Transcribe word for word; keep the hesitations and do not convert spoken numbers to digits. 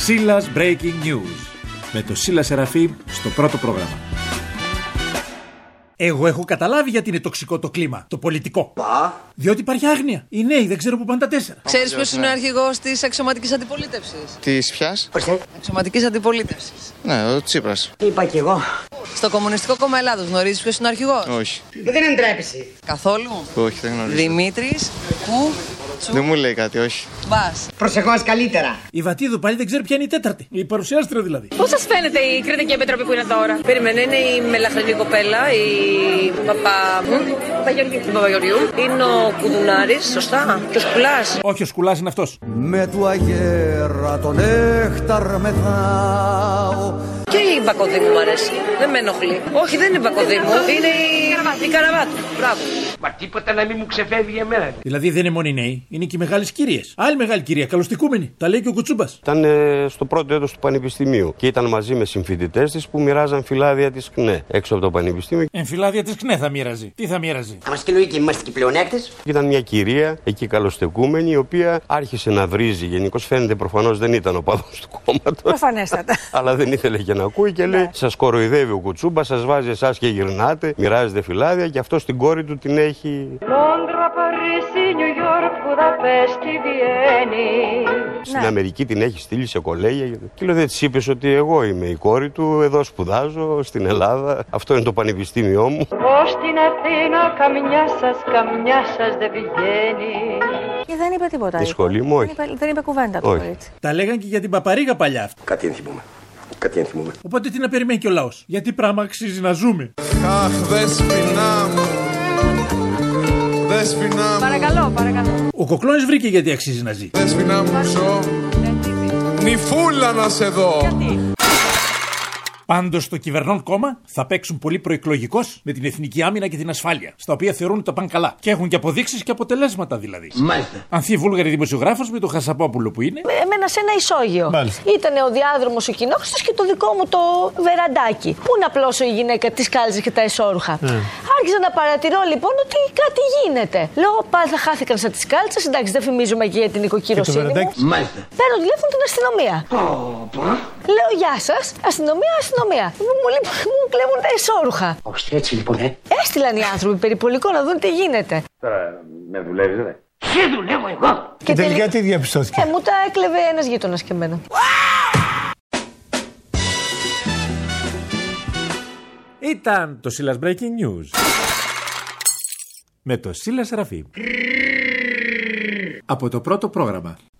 Σίλας Breaking News με το Σίλα Σεραφείμ στο πρώτο πρόγραμμα. Εγώ έχω καταλάβει γιατί είναι τοξικό το κλίμα, το πολιτικό. Πα. Διότι υπάρχει άγνοια. Οι νέοι δεν ξέρω που πάνε τα τέσσερα. Ξέρεις ποιος είναι ο αρχηγός της αξιωματικής αντιπολίτευσης? Της ποιας? Αξιωματικής αντιπολίτευσης. Ναι, ο Τσίπρας. Τι είπα κι εγώ. Στο Κομμουνιστικό Κόμμα Ελλάδος γνωρίζεις ποιος είναι ο αρχηγός? Όχι. Δεν εντρέπεσαι. Καθόλου? Όχι, δεν γνωρίζω. Δημήτρης Κου. Δεν μου λέει κάτι, όχι. Μπας. Προσεχώς καλύτερα. Η Βατίδου πάλι δεν ξέρει ποια είναι η τέταρτη. Η παρουσιάστρια δηλαδή. Πώς σας φαίνεται η Κριτική Επιτροπή που είναι τώρα? Περίμενε, είναι η μελαχρινή κοπέλα, η Παπα... Παπαγεωργίου. Παπαγεωργίου. Είναι ο Κουδουνάρης, σωστά. Και ο Σκουλάς. Όχι, ο Σκουλάς είναι αυτός. Με του αγέρα τον νέχταρ μεθάω. Και η Μπακοδήμου μου αρέσει. Δεν με ενοχλεί. Όχι, δεν είναι η Μπακοδήμου. Είναι η, η Καραβάτου. Μπράβο. Μα τίποτα να μην μου ξεφεύγει εμένα. Δηλαδή δεν είναι μόνο οι νέοι, είναι και οι μεγάλες κυρίες. Άλλη μεγάλη κυρία, καλωστικούμενη. Τα λέει και ο Κουτσούμπας. Ήταν ε, στο πρώτο έτος του πανεπιστημίου και ήταν μαζί με συμφοιτητές της που μοιράζαν φυλάδια της ΚΝΕ έξω από το πανεπιστήμιο. Εμφυλάδια της ΚΝΕ θα μοίραζε. Τι θα μοίραζε? Θα μας και λογική, είμαστε και πλεονέκτες. Ήταν μια κυρία εκεί καλοστεκούμενη, η οποία άρχισε να βρίζει. Γενικώς φαίνεται προφανώς δεν ήταν ο παδός του κόμματος. Προφανέστατα. Αλλά δεν ήθελε και να ακούει και λέει: σας κοροϊδεύει ο Κουτσούμπας, σας βάζει εσάς και γυρνάτε, μοιράζετε φυλάδια και αυτό στην κόρη του την έχει. Λόνδρα, Παρίσι, Νιου Γιόρκ, Βουδαπέστη, Βιέννη. Στην ναι. Αμερική την έχει στείλει σε κολέγια. Και λέω: δεν της είπες ότι εγώ είμαι η κόρη του, εδώ σπουδάζω στην Ελλάδα, αυτό είναι το πανεπιστήμιό μου. Ως στην Αθήνα, καμιά σας, καμιά σας δεν πηγαίνει. Και δεν είπε τίποτα. Η σχολή μου, όχι. Δεν είπε, δεν είπε κουβέντα το κορίτσι. Τα λέγαν και για την Παπαρίγα παλιά αυτά. Κάτι ενθυμούμε. Κάτι ενθυμούμε. Οπότε τι να περιμένει και ο λαός? Γιατί πράγμα αξίζει να ζούμε. Αχ, δέσποινά μου. Δέσποινά μου. Παρακαλώ, παρακαλώ. Ο Κοκλώνης βρήκε γιατί αξίζει να ζει. Δέσποινά μου, ζω. Νυφούλα να σε δω. Γιατί? Πάντως στο κυβερνών κόμμα θα παίξουν πολύ προεκλογικώς με την εθνική άμυνα και την ασφάλεια, στα οποία θεωρούν ότι τα πάνε καλά. Και έχουν και αποδείξεις και αποτελέσματα δηλαδή. Μάλιστα. Ανθή Βούλγαρη δημοσιογράφος με τον Χασαπόπουλο που είναι. Έμενα σε ένα ισόγειο. Μάλιστα. Ήταν ο διάδρομος ο κοινόχρηστος και το δικό μου το βεραντάκι. Πού να πλώσω η γυναίκα τις κάλτσες και τα εσώρουχα. Mm. Άρχισα να παρατηρώ λοιπόν ότι κάτι γίνεται. Λέω πάλι θα χάθηκαν σαν τις κάλτσες. Εντάξει, δεν φημίζουμε και για την οικοκυροσύνη μου. Μάλιστα. Παίρνω τηλέφωνο την αστυνομία. Oh, Λέω γεια σας, αστυνομία, αστυνομία. Μου, μου κλέβουν τα εσώρουχα. Όχι έτσι λοιπόν, ε. Έστειλαν οι άνθρωποι περιπολικό να δουν τι γίνεται. Τώρα με δουλεύεις, δε. Σε δουλεύω εγώ. Και, και τελικά τι διαπιστώθηκε? Ε, μου τα έκλεβε ένας γείτονας και εμένα. Ήταν το Σίλας Breaking News με το Σίλα Σεραφείμ από το πρώτο πρόγραμμα.